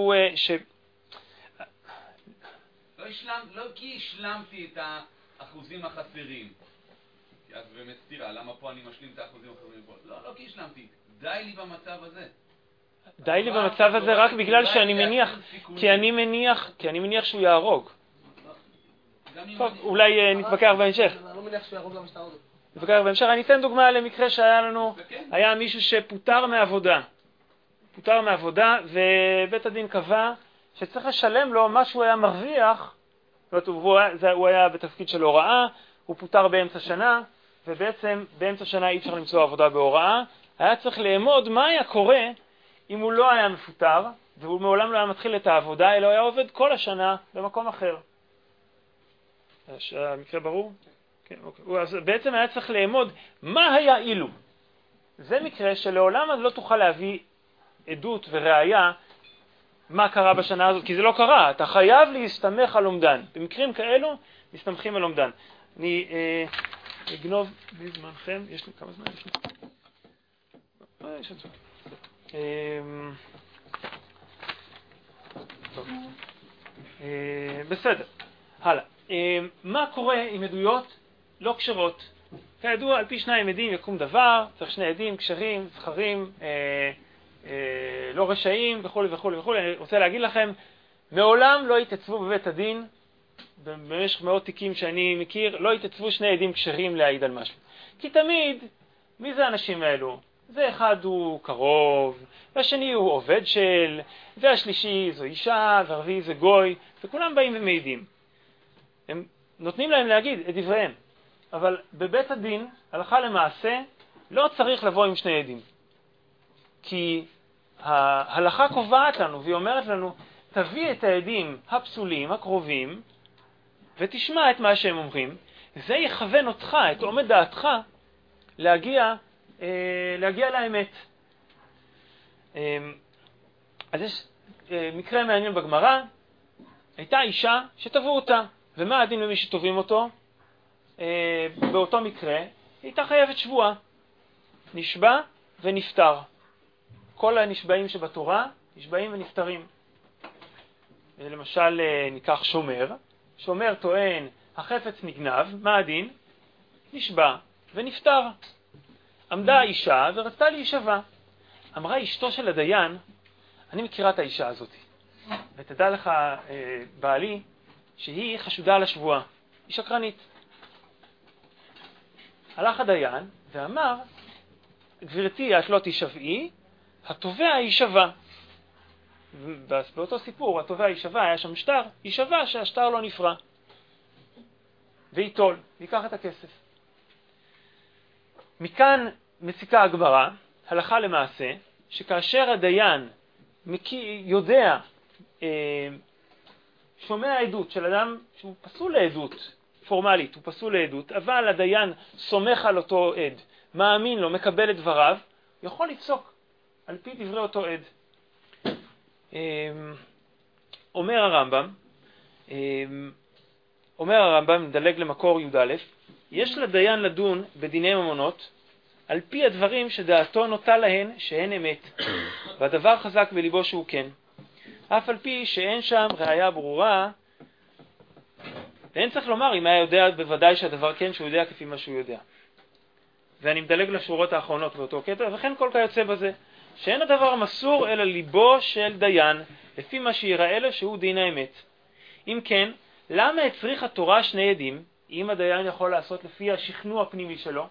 Speaker 7: לא כי השלמתי את האחוזים החסרים. אז באמת סתירה, למה פה אני משלים את האחוזים החסרים פה? לא כי השלמתי. די לי במצב הזה.
Speaker 1: די לי במצב הזה רק בגלל שאני מניח, כי אני מניח שהוא יהרוג. טוב, אולי נתווכח בהמשך.
Speaker 3: אני לא מניח שהוא יהרוג למשטרה הזאת.
Speaker 1: נתווכח בהמשך. אני אתן דוגמה למקרה שהיה לנו, היה מישהו שפוטר מעבודה, ובית הדין קבע שצריך לשלם לו מה שהוא היה מרוויח. הוא היה בתפקיד של הוראה, הוא פוטר באמצע שנה, ובעצם באמצע שנה אי אפשר למצוא עבודה בהוראה. היה צריך לאמוד מה היה קורה אם הוא לא היה מפוטר, והוא מעולם לא היה מתחיל את העבודה, אלא היה עובד כל השנה במקום אחר. המקרה ברור? כן, אוקיי. אז בעצם היה צריך לאמוד מה היה אילו. זה מקרה שלעולם לא תוכל להביא עדות וראיה מה קרה בשנה הזאת, כי זה לא קרה. אתה חייב להסתמך על אומדן. במקרים כאלו מסתמכים על אומדן. אני אגנוב בזמנכם. יש לי כמה זמן? יש לי. יש לי. טוב. בסדר. הלאה. מה קורה עם עדויות לא קשרות? כידוע, על פי שניים עדים יקום דבר, צריך שני עדים, קשרים, זכרים, לא רשעים וכו' וכו' וכו'. אני רוצה להגיד לכם, מעולם לא התייצבו בבית הדין, במשך מאות תיקים שאני מכיר, לא התייצבו שני עדים קשרים להעיד על משהו. כי תמיד, מי זה האנשים האלו? זה אחד הוא קרוב, והשני הוא עובד של, והשלישי זו אישה, והרביעי זה גוי, וכולם באים ומעידים. הם נותנים להם להגיד את דבריהם. אבל בבית הדין, הלכה למעשה, לא צריך לבוא עם שני עדים. כי ההלכה קובעת לנו, והיא אומרת לנו, תביא את העדים הפסולים, הקרובים, ותשמע את מה שהם אומרים. זה יכוון אותך, את עומד דעתך, להגיע לאמת. אז יש מקרה מעניין בגמרא, הייתה אישה שתבעו אותה, ומה הדין למי שתובעים אותו? באותו מקרה, היא הייתה חייבת שבועה. נשבע ונפטר. כל הנשבעים שבתורה, נשבעים ונפטרים. למשל, ניקח שומר. שומר טוען, החפץ נגנב, מה הדין? נשבע ונפטר. עמדה האישה ורצתה להישבע. אמרה אשתו של הדיין, אני מכירה את האישה הזאת. ותדע לך, בעלי, שהיא חשודה על השבועה. היא שקרנית. הלך הדיין ואמר, גברתי, את לא תשבעי, התובע יישבע. באותו סיפור, התובע יישבע, היה שם שטר, יישבע שהשטר לא נפרע. ויטול, ויקח את הכסף. מכאן מסיקה הגמרא, הלכה למעשה, שכאשר הדיין יודע, שומע עדות של אדם שהוא פסול לעדות, פורמלית, הוא פסול לעדות, אבל הדיין סומך על אותו עד, מאמין לו, מקבל את דבריו, יכול לפסוק על פי דברי אותו עד. אומר הרמב"ם, נדלג למקור י"א, יש לדיין לדון בדיני ממונות על פי הדברים שדעתו נוטה להן שהן אמת, והדבר חזק בליבו שהוא כן. אף על פי שאין שם ראיה ברורה, ואין צריך לומר אם היה יודע בוודאי שהדבר כן שהוא יודע כפי מה שהוא יודע. ואני מדלג לשורות האחרונות באותו קטע, וכן כל כיוצא בזה. שאין הדבר מסור אלא ליבו של דיין, לפי מה שיראה לו שהוא דין האמת. אם כן, למה הצריך התורה שני עדים, אם הדיין יכול לעשות לפי השכנוע הפנימי שלו,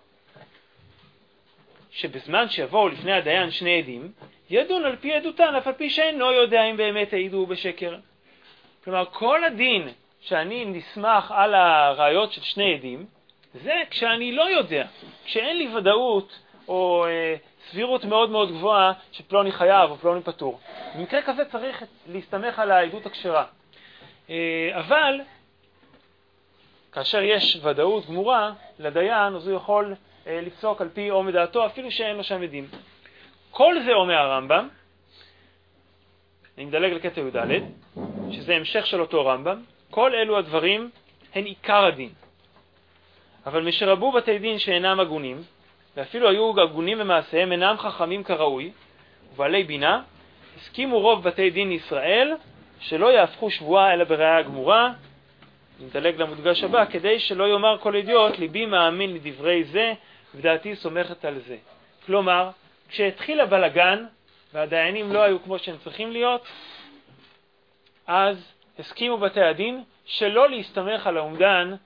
Speaker 1: שבזמן שיבואו לפני הדיין שני עדים, ידון על פי עדותן, אף על פי שאינו יודע אם באמת העידו בשקר. כלומר, כל הדין שאני נסמך על הראיות של שני עדים, זה כשאני לא יודע, כשאין לי ודאות או סבירות מאוד מאוד גבוהה שפלוני חייב או פלוני פטור. במקרה כזה צריך להסתמך על העדות הכשרה. אבל כאשר יש ודאות גמורה לדיין, אז הוא יכול לפסוק על פי עומד דעתו, אפילו שאין לו שם עדים. כל זה אומר הרמב"ם, אני מדלג לקטע י"ד, שזה המשך של אותו רמב"ם, כל אלו הדברים הן עיקר הדין. אבל משרבו בתי דין שאינם הגונים, ואפילו היו הגונים במעשיהם אינם חכמים כראוי, ובעלי בינה, הסכימו רוב בתי דין ישראל שלא יהפכו שבועה אלא בראיה גמורה, נדלג למודגש הבא, כדי שלא יאמר כל אידיוט, ליבי מאמין לדברי זה, ודעתי סומכת על זה. כלומר, כשהתחיל הבלגן, והדיינים לא היו כמו שהם צריכים להיות, אז הסכימו בתי הדין שלא להסתמך על האומדן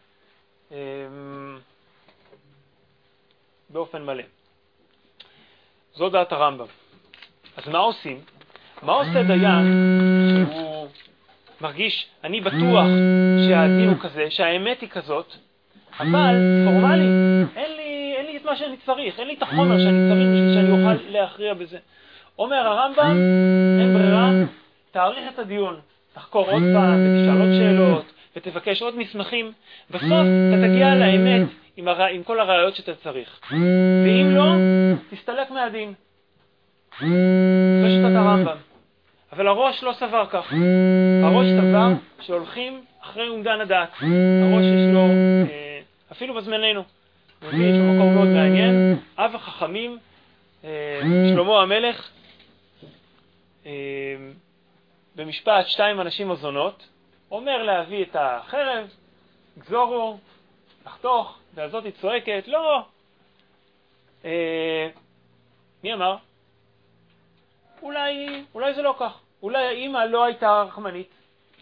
Speaker 1: באופן מלא. זו דעת הרמב"ם. אז מה עושים? מה עושה דיין שהוא מרגיש, אני בטוח שהדין הוא כזה, שהאמת היא כזאת, אבל פורמלי, אין לי את מה שאני צריך, אין לי את החומר שאני צריך בשביל שאני אוכל להכריע בזה. אומר הרמב"ם, אין ברירה, תאריך את הדיון, תחקור עוד פעם, ותשאל עוד שאלות, ותבקש עוד מסמכים, בסוף אתה תגיע לאמת עם כל הראיות שאתה צריך. ואם לא, תסתלק מהדין. זה שיטת הרמב"ם. אבל הראש לא סבר כך. הראש סבר שהולכים אחרי אומדן הדעת. הראש יש לו, אפילו בזמננו, יש לו מקום מאוד מעניין, אב החכמים, שלמה המלך, במשפט 2 אנשים הזונות, אומר להביא את החרב, גזורו, לחתוך, והזאת היא צועקת, לא. מי אמר? אולי זה לא כך. אולי האמא לא הייתה רחמנית,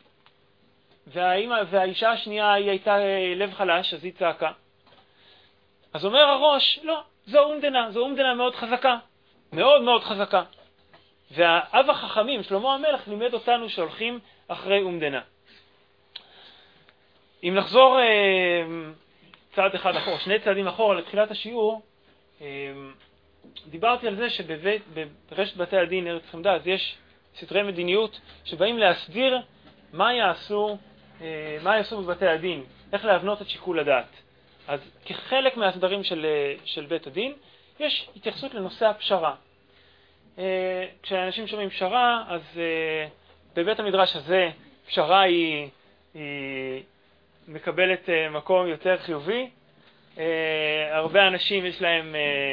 Speaker 1: והאישה השנייה היא הייתה לב חלש, אז היא צעקה. אז אומר הראש, לא, זו אומדנה מאוד חזקה, מאוד מאוד חזקה. והאב החכמים, שלמה המלך, לימד אותנו שהולכים אחרי אומדנה. אם נחזור צעד אחד אחורה, 2 צעדים אחורה לתחילת השיעור, דיברתי על זה שברשת בתי הדין ארץ חמדה, אז יש סדרי מדיניות שבאים להסדיר מה יעשו בבתי הדין, איך להבנות את שיקול הדעת. אז כחלק מהסדרים של בית הדין, יש התייחסות לנושא הפשרה. כשאנשים שומעים פשרה, אז בבית המדרש הזה פשרה היא מקבלת מקום יותר חיובי. הרבה אנשים יש להם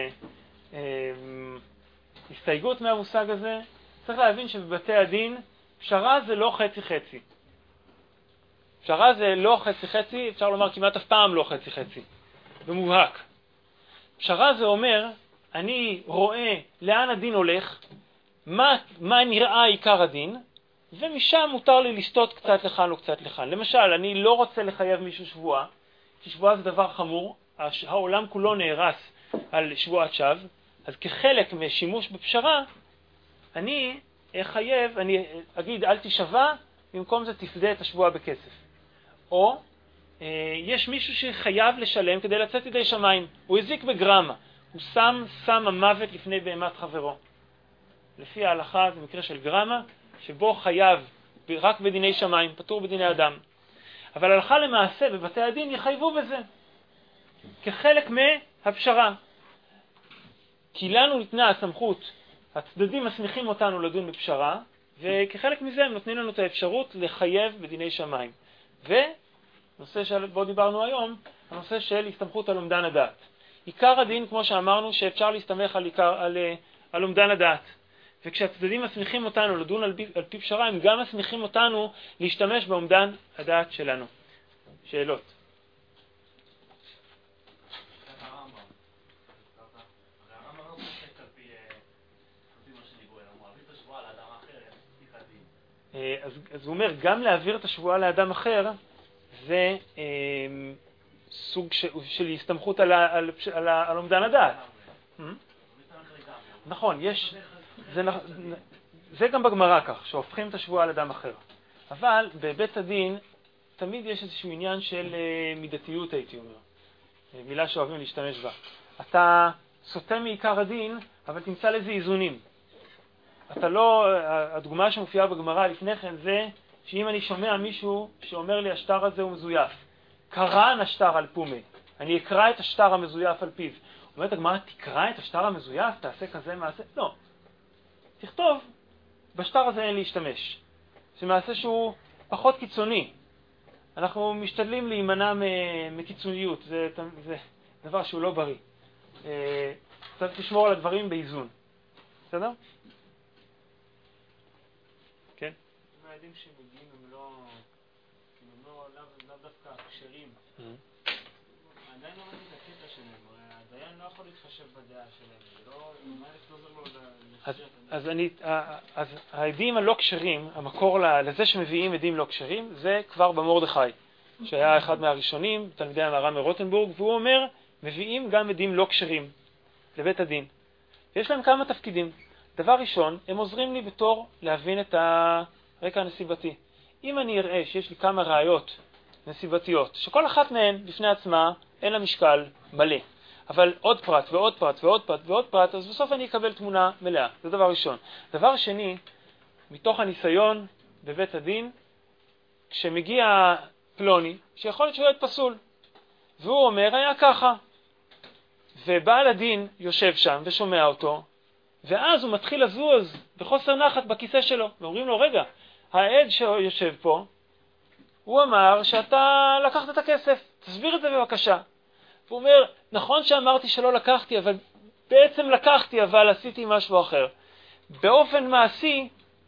Speaker 1: הסתייגות מהמושג הזה. צריך להבין שבבתי הדין פשרה זה לא חצי-חצי. פשרה זה לא חצי-חצי, אפשר לומר כמעט אף פעם לא חצי-חצי, במובהק. פשרה זה אומר, אני רואה לאן הדין הולך, מה נראה עיקר הדין, ומשם מותר לי לסטות קצת לכאן או קצת לכאן. למשל, אני לא רוצה לחייב מישהו שבועה, כי שבועה זה דבר חמור, העולם כולו נהרס על שבועת שווא, אז כחלק משימוש בפשרה, אני אגיד אל תשבע, במקום זה תפדה את השבועה בכסף. או יש מישהו שחייב לשלם כדי לצאת ידי שמיים, הוא הזיק בגרמה, הוא שם המוות לפני בהמת חברו. לפי ההלכה זה מקרה של גרמה, שבו חייב רק בדיני שמיים, פטור בדיני אדם. אבל הלכה למעשה בבתי הדין יחייבו בזה, כחלק מהפשרה. כי לנו ניתנה הסמכות, הצדדים מסמיכים אותנו לדון בפשרה, וכחלק מזה הם נותנים לנו את האפשרות לחייב בדיני שמיים. ונושא שבו דיברנו היום, הנושא של הסתמכות על אומדן הדעת. עיקר הדין, כמו שאמרנו, שאפשר להסתמך על אומדן הדעת. וכשהצדדים מסמיכים אותנו לדון על פי פשרה, הם גם מסמיכים אותנו להשתמש באומדן הדעת שלנו. שאלות?
Speaker 5: הרמב"ם לא פוסק על פי מה
Speaker 1: אז הוא אומר, גם להעביר את השבועה לאדם אחר, זה סוג של הסתמכות על אומדן הדעת. נכון, זה גם בגמרא כך, שהופכים את השבועה לאדם אחר. אבל בבית הדין תמיד יש איזשהו עניין של מידתיות, הייתי אומר. מילה שאוהבים להשתמש בה. אתה סוטה מעיקר הדין, אבל תמצא לזה איזונים. אתה לא, הדוגמה שמופיעה בגמרא לפני כן זה שאם אני שומע מישהו שאומר לי השטר הזה הוא מזויף, קרן השטר על פומי, אני אקרא את השטר המזויף על פיו. אומרת הגמרא, תקרא את השטר המזויף, תעשה כזה מעשה? לא. תכתוב, בשטר הזה אין להשתמש. זה מעשה שהוא פחות קיצוני. אנחנו משתדלים להימנע מקיצוניות, זה דבר שהוא לא בריא. צריך לשמור על הדברים באיזון. בסדר? כן?
Speaker 5: העדים שמגיעים הם לא דווקא כשרים. עדיין לא מבין את הקטע שלהם, הדיין לא יכול להתחשב בדעה שלהם, מה לא עוזר לו
Speaker 1: אז העדים הלא כשרים, המקור לזה שמביאים עדים לא כשרים, זה כבר במרדכי, שהיה אחד מהראשונים, תלמידי המהר"ם מרוטנבורג, והוא אומר, מביאים גם עדים לא כשרים לבית הדין. ויש להם כמה תפקידים. דבר ראשון, הם עוזרים לי בתור להבין את הרקע הנסיבתי. אם אני אראה שיש לי כמה ראיות נסיבתיות, שכל אחת מהן בפני עצמה אין לה משקל מלא, אבל עוד פרט ועוד פרט ועוד פרט ועוד פרט, אז בסוף אני אקבל תמונה מלאה. זה דבר ראשון. דבר שני, מתוך הניסיון בבית הדין, כשמגיע פלוני, שיכול להיות שהוא להיות פסול, והוא אומר, היה ככה, ובעל הדין יושב שם ושומע אותו, ואז הוא מתחיל לזוז בחוסר נחת בכיסא שלו, ואומרים לו, רגע, העד שיושב פה, הוא אמר שאתה לקחת את הכסף, תסביר את זה בבקשה. הוא אומר, נכון שאמרתי שלא לקחתי, אבל בעצם לקחתי, אבל עשיתי משהו אחר. באופן מעשי,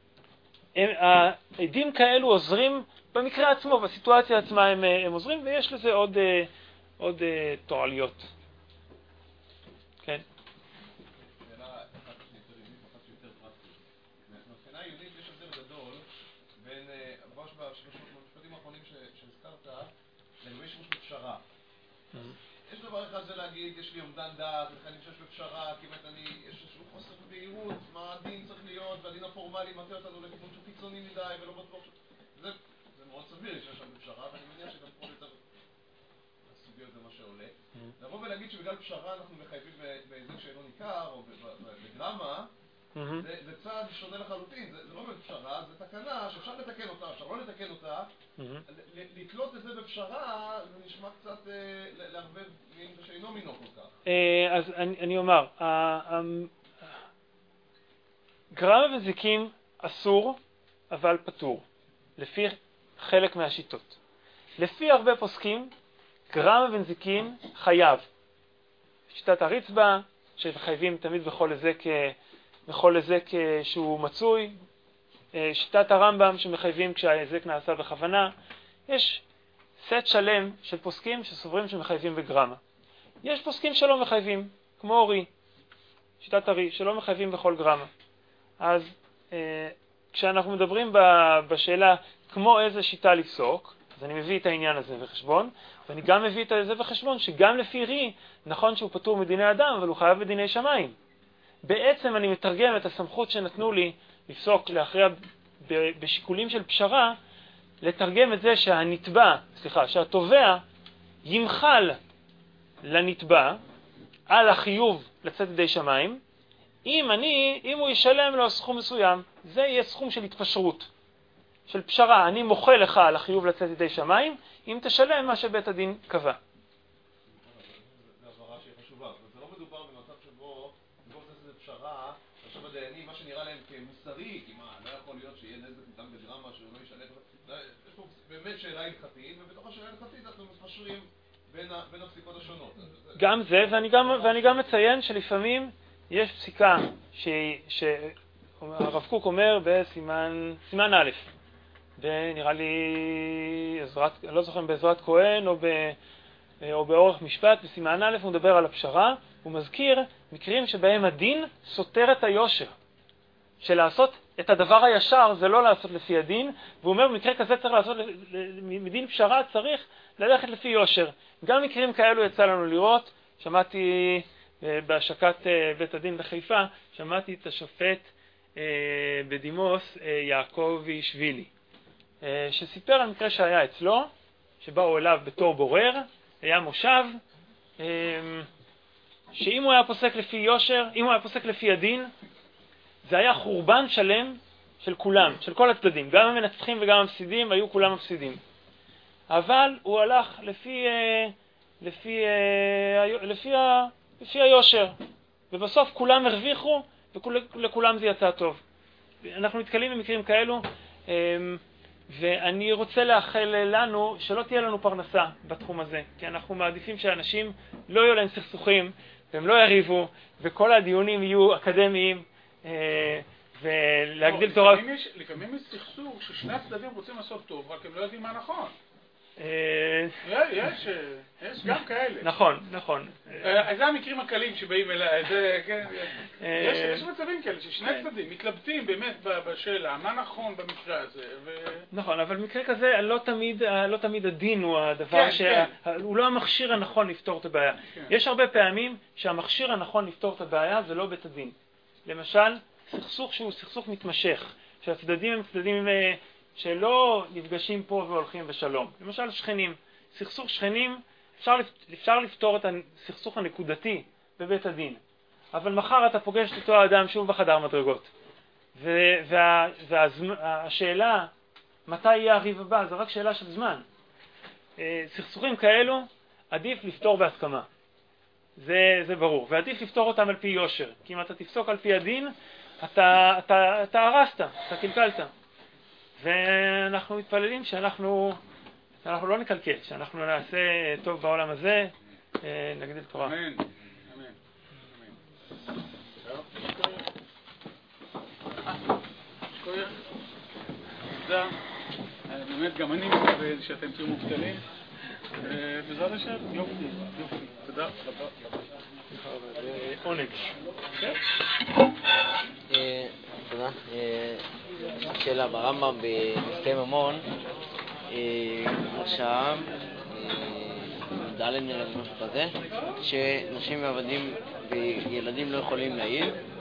Speaker 1: העדים כאלו עוזרים במקרה עצמו, בסיטואציה עצמה הם עוזרים, ויש לזה עוד תועליות. כן.
Speaker 8: שאלה אחת שיותר פרקטית. מבחינה עיונית יש הבדל גדול בין, ממש במשפטים האחרונים שהזכרת, לגבי שימוש בפשרה. יש דבר אחד זה להגיד, יש לי אומדן דעת, וכן אני חושב בפשרה, כי באמת יש איזשהו חוסר בהירות, מה הדין צריך להיות, והדין הפורמלי מטה אותנו לכיוון שהוא קיצוני מדי, ולא בטוח זה מאוד סביר שיש שם בפשרה, ואני מניח שגם פה יותר הסוגיות זה מה שעולה. לבוא ולהגיד שבגלל פשרה אנחנו מחייבים בהיזק שאינו ניכר, או בגרמה, זה צעד שונה לחלוטין, זה לא בפשרה, זה תקנה שאפשר לתקן אותה, אפשר לא לתקן אותה, לתלות את זה בפשרה, זה נשמע קצת להרבה מין שאינו מינו כל כך.
Speaker 1: אז אני אומר, גרמה וזיקים אסור, אבל פטור, לפי חלק מהשיטות. לפי הרבה פוסקים, גרמה ונזיקין חייב. שיטת הרצבה, שחייבים תמיד בכל היזק שהוא מצוי, שיטת הרמב"ם שמחייבים כשההיזק נעשה בכוונה. יש סט שלם של פוסקים שסוברים שמחייבים בגרמה. יש פוסקים שלא מחייבים, כמו אורי, שיטת הרי, שלא מחייבים בכל גרמה. אז כשאנחנו מדברים בשאלה כמו איזה שיטה לפסוק, אז אני מביא את העניין הזה בחשבון, ואני גם מביא את זה בחשבון שגם לפי רי, נכון שהוא פטור מדיני אדם, אבל הוא חייב בדיני שמיים. בעצם אני מתרגם את הסמכות שנתנו לי לפסוק, להכריע בשיקולים של פשרה, לתרגם את זה שהתובע ימחל לנתבע על החיוב לצאת ידי שמיים, אם הוא ישלם לו סכום מסוים, זה יהיה סכום של התפשרות, של פשרה. אני מוחה לך על החיוב לצאת ידי שמיים, אם תשלם מה שבית הדין קבע.
Speaker 8: זה הבהרה שהיא חשובה. זה לא מדובר במצב שבו זה פשרה, עכשיו הדיינים, מה שנראה להם כמוסרי, כי לא יכול להיות שיהיה נזק גם בדרמה שהוא לא ישלם. יש פה באמת שאלה הלכתית, ובתוך השאלה הלכתית אנחנו מפשרים בין הפסיקות השונות.
Speaker 1: גם זה, ואני גם מציין שלפעמים יש פסיקה שהרב קוק אומר בסימן א', נראה לי, אני לא זוכר בעזרת כהן או באורך משפט, בסימן א' הוא מדבר על הפשרה, הוא מזכיר מקרים שבהם הדין סותר את היושר, של לעשות את הדבר הישר זה לא לעשות לפי הדין, והוא אומר, במקרה כזה צריך לעשות, מדין פשרה צריך ללכת לפי יושר. גם מקרים כאלו יצא לנו לראות, שמעתי בהשקת בית הדין בחיפה, שמעתי את השופט בדימוס יעקב שבילי, שסיפר על מקרה שהיה אצלו, שבאו אליו בתור בורר, היה מושב, שאם הוא היה פוסק לפי יושר, אם הוא היה פוסק לפי הדין, זה היה חורבן שלם של כולם, של כל הצדדים, גם המנצחים וגם המפסידים, היו כולם מפסידים. אבל הוא הלך לפי היושר, ובסוף כולם הרוויחו ולכולם זה יצא טוב. אנחנו נתקלים במקרים כאלו, ואני רוצה לאחל לנו שלא תהיה לנו פרנסה בתחום הזה, כי אנחנו מעדיפים שאנשים לא יהיו להם סכסוכים, והם לא יריבו, וכל הדיונים יהיו אקדמיים, ולהגדיל תורה.
Speaker 9: לפעמים יש סכסוך ששני הצדדים רוצים לעשות טוב, רק הם לא יודעים מה נכון. יש גם כאלה.
Speaker 1: נכון.
Speaker 9: זה המקרים הקלים שבאים אליי, יש מצבים כאלה ששני צדדים מתלבטים באמת בשאלה, מה נכון במקרה הזה.
Speaker 1: נכון, אבל במקרה כזה לא תמיד הדין הוא הדבר, הוא לא המכשיר הנכון לפתור את הבעיה. יש הרבה פעמים שהמכשיר הנכון לפתור את הבעיה זה לא בית הדין. למשל, סכסוך שהוא סכסוך מתמשך, שהצדדים הם צדדים שלא נפגשים פה והולכים בשלום. למשל שכנים, סכסוך שכנים, אפשר לפתור את הסכסוך הנקודתי בבית הדין, אבל מחר אתה פוגש את אותו האדם שוב בחדר מדרגות, והשאלה מתי יהיה הריב הבא זה רק שאלה של זמן. סכסוכים כאלו עדיף לפתור בהסכמה, זה ברור, ועדיף לפתור אותם על פי יושר, כי אם אתה תפסוק על פי הדין אתה הרסת, אתה קלקלת. ואנחנו מתפללים שאנחנו לא נקלקל, שאנחנו נעשה טוב בעולם הזה, נגדיל תורה.
Speaker 9: אמן. באמת גם אני מקווה שאתם תהיו מובטלים. בעזרת השם, יופי. תודה רבה.
Speaker 1: עונג.
Speaker 10: תודה. שאלה ברמב"ם במפקעי ממון, עכשיו ד' נראה משהו כזה, שנשים ועבדים וילדים לא יכולים להעיד,